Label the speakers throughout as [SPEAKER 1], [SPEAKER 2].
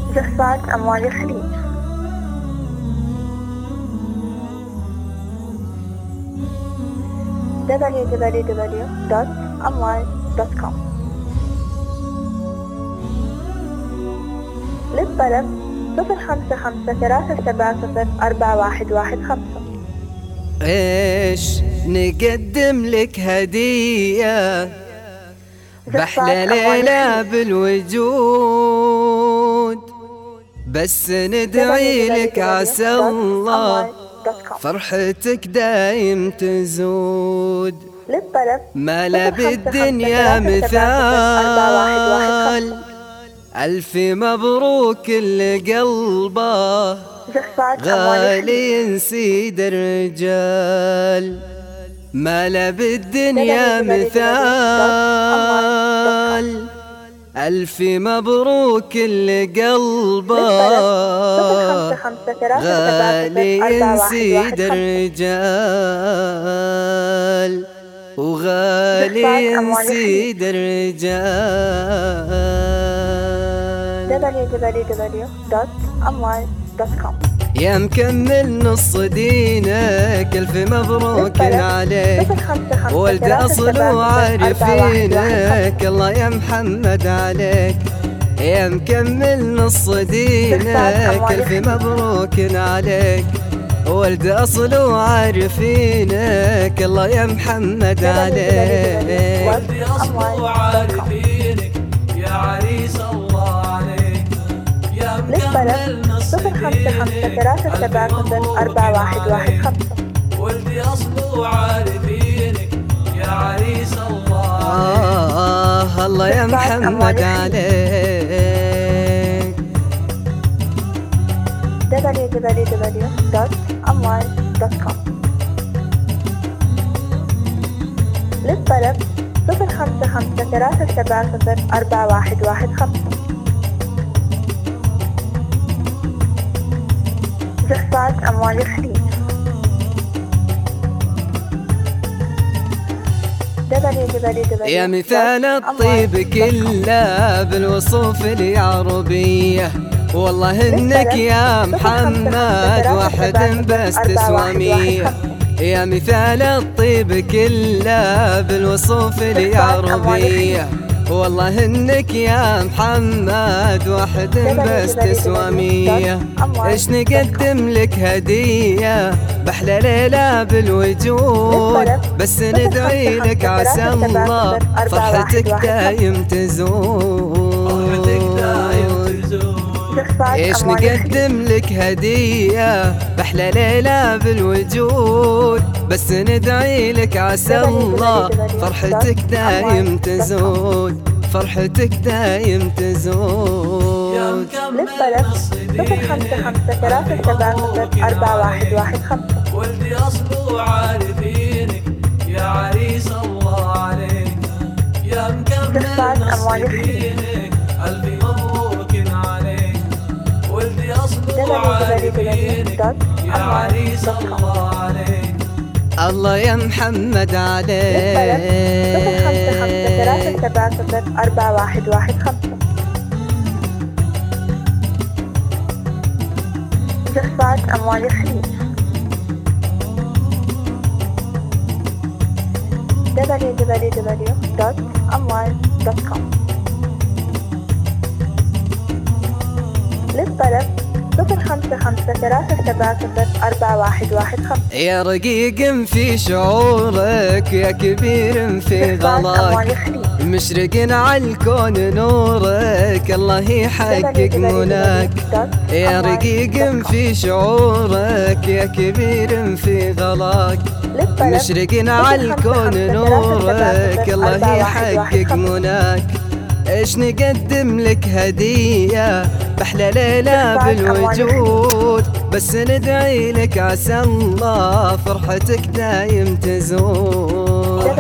[SPEAKER 1] جفاة أموال الخليج. www.amwal.com. للطلب 0553704115.
[SPEAKER 2] ايش نقدم لك هدية بأحلى ليلة بالوجود، بس ندعي لك عسى الله فرحتك دايم تزود.
[SPEAKER 1] للطلب
[SPEAKER 2] ما لا بالدنيا مثال، ألف مبروك اللي قلبه غالي نسيد الرجال. ما لا بالدنيا مثال، ألف مبروك اللي قلبه غالي نسيد الرجال، وغالي نسيد الرجال.
[SPEAKER 1] www.amwal.com.
[SPEAKER 2] يا مكمل نص دينك ألف مبروك عليك، ولد أصل وعارفينك الله يا محمد عليك. يا مكمل نص دينك ألف ممبروك عليك، ولد أصل وعارفينك الله يا محمد عليك.
[SPEAKER 3] ولد أصل وعارفينك يا عريس الله عليك. يا مكمل نص
[SPEAKER 1] للطلب 0553704115.
[SPEAKER 3] ولدي أصل وعارفينك يا عريس الله.
[SPEAKER 2] الله يا محمد عليك.
[SPEAKER 1] www.amwal.com. للطلب 0553704115. جفاة أموال الخليج.
[SPEAKER 2] يا مثال الطيب كله بالوصوف العربية، والله انك يا محمد واحد بس تسوى مية. يا مثال الطيب كله بالوصوف العربية، والله انك يا محمد واحد بس تسوى مية. ايش نقدم لك هدية بأحلى ليلة بالوجود، بس ندعي لك عسى الله فرحتك دايم تزود. ايش نقدم لك هدية بأحلى ليلة بالوجود، بس ندعي لك عسى الله فرحتك دايم تزود، فرحتك دايم تزود.
[SPEAKER 3] يا مكمل نص دينك
[SPEAKER 1] 0553704115.
[SPEAKER 3] ولدي أصل وعارفينك يا عريس الله عليك. يا مكمل نص دينك ألف مبروك عليك. ولدي أصل وعارفينك يا عريس الله عليك.
[SPEAKER 2] الله يا محمد عليك.
[SPEAKER 1] 0553704115. جفاة أموال الخليج. www.amwal.com. للطلب 0553704115.
[SPEAKER 2] يا رقيق في شعورك يا كبير في غلاك، مشرق على الكون نورك الله يحقق مناك. يا رقيق في شعورك يا كبير في غلاك، مشرق على الكون نورك الله يحقق مناك. ايش نقدم لك هدية بأحلى ليلة بالوجود، بس ندعي لك عسى الله فرحتك دايم تزود.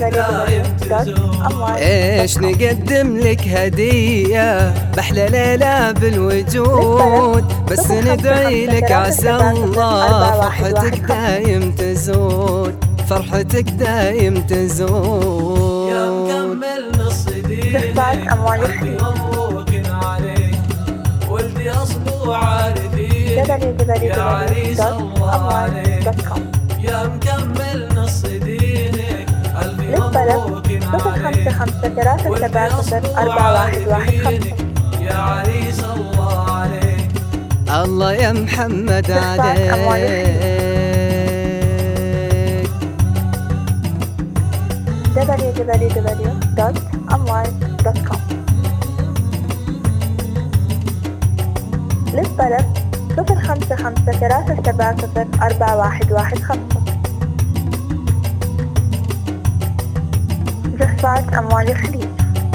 [SPEAKER 2] ايش نقدم لك هدية بأحلى ليلة بالوجود، بس ندعي لك عسى الله فرحتك دايم تزود، فرحتك دايم تزود.
[SPEAKER 3] يا مكمل نص دينك
[SPEAKER 1] جفاة أموال الخليج.
[SPEAKER 3] مبروك عليك. ولدي ولدي أصل عارفينك يا عريس الله عليك
[SPEAKER 1] www.amwal.com.
[SPEAKER 3] يا مكمل نص دينك ألف
[SPEAKER 1] للطلب
[SPEAKER 3] مبروك
[SPEAKER 1] 055
[SPEAKER 3] ولدي
[SPEAKER 1] 370
[SPEAKER 3] أصل
[SPEAKER 1] 4115.
[SPEAKER 3] عارفينك يا عريس الله عليك
[SPEAKER 2] الله يا محمد
[SPEAKER 1] استخراج أموال
[SPEAKER 2] عليك
[SPEAKER 1] www.amwal.com. للطلب 055 370 4115. جفات أموال الخليج.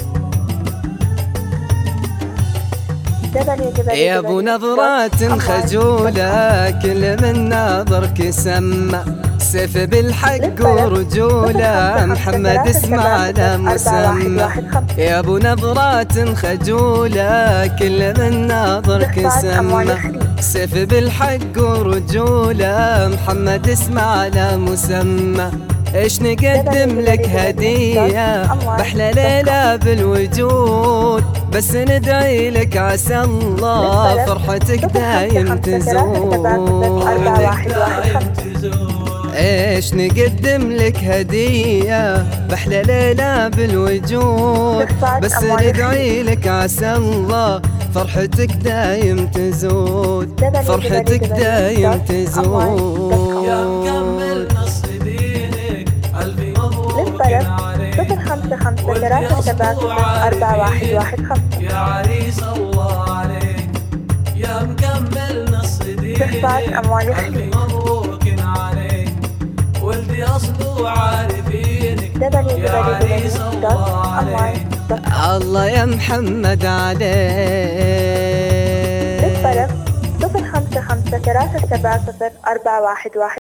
[SPEAKER 2] يا ابو نظرات خجولة كل من ناظرك سمى سيف بالحق ورجولة محمد اسمه على مسمى يا ابو نظرات خجولة كل من ناظرك سمى سيف بالحق ورجولة محمد اسمه على مسمى ايش نقدم لك هدية بأحلى ليلة بالوجود بس ندعي لك عسى الله فرحتك دايم تزود ايش نقدم لك هدية بأحلى ليلة بالوجود بس ندعي لك عسى الله فرحتك دايم تزود فرحتك دايم تزود
[SPEAKER 3] يا مكمل نص دينك ألف مبروك عليك
[SPEAKER 1] 055 370 4115.
[SPEAKER 3] يا عريس الله عليك يا مكمل نص دينك ألف مبروك عليك ولدي أصل عارفينك يا عريس الله عليك
[SPEAKER 2] الله يا محمد عليك
[SPEAKER 1] للطلب 055 370 4115.